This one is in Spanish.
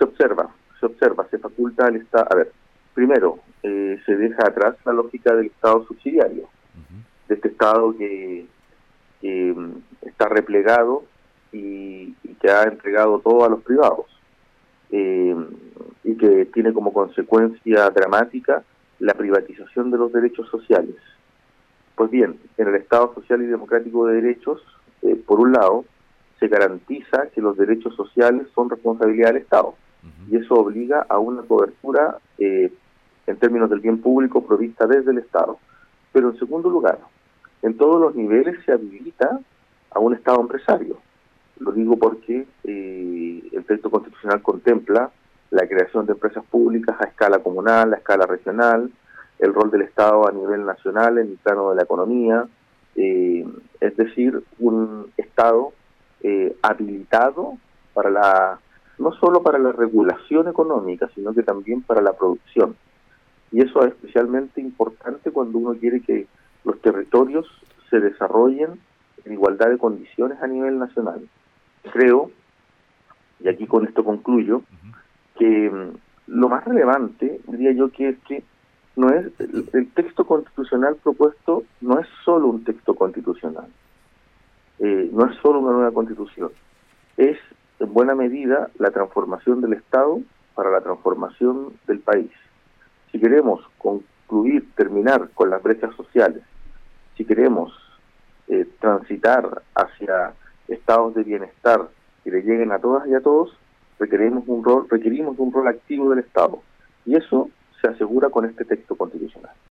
se faculta al Estado. A ver, primero, se deja atrás la lógica del Estado subsidiario, de este Estado que está replegado y que ha entregado todo a los privados, y que tiene como consecuencia dramática la privatización de los derechos sociales. Pues bien, en el Estado social y democrático de derechos, por un lado, se garantiza que los derechos sociales son responsabilidad del Estado, y eso obliga a una cobertura en términos del bien público provista desde el Estado. Pero en segundo lugar, en todos los niveles se habilita a un Estado empresario. Lo digo porque el texto constitucional contempla la creación de empresas públicas a escala comunal, a escala regional, el rol del Estado a nivel nacional en el plano de la economía, es decir, un Estado habilitado para no solo para la regulación económica, sino que también para la producción. Y eso es especialmente importante cuando uno quiere que los territorios se desarrollen en igualdad de condiciones a nivel nacional. Creo, y aquí con esto concluyo, que lo más relevante, diría yo, que es que no es el texto constitucional propuesto, no es solo un texto constitucional, no es solo una nueva constitución, es en buena medida la transformación del Estado para la transformación del país. Si queremos terminar con las brechas sociales, si queremos transitar hacia estados de bienestar que le lleguen a todas y a todos, requerimos un rol activo del Estado, y eso se asegura con este texto constitucional.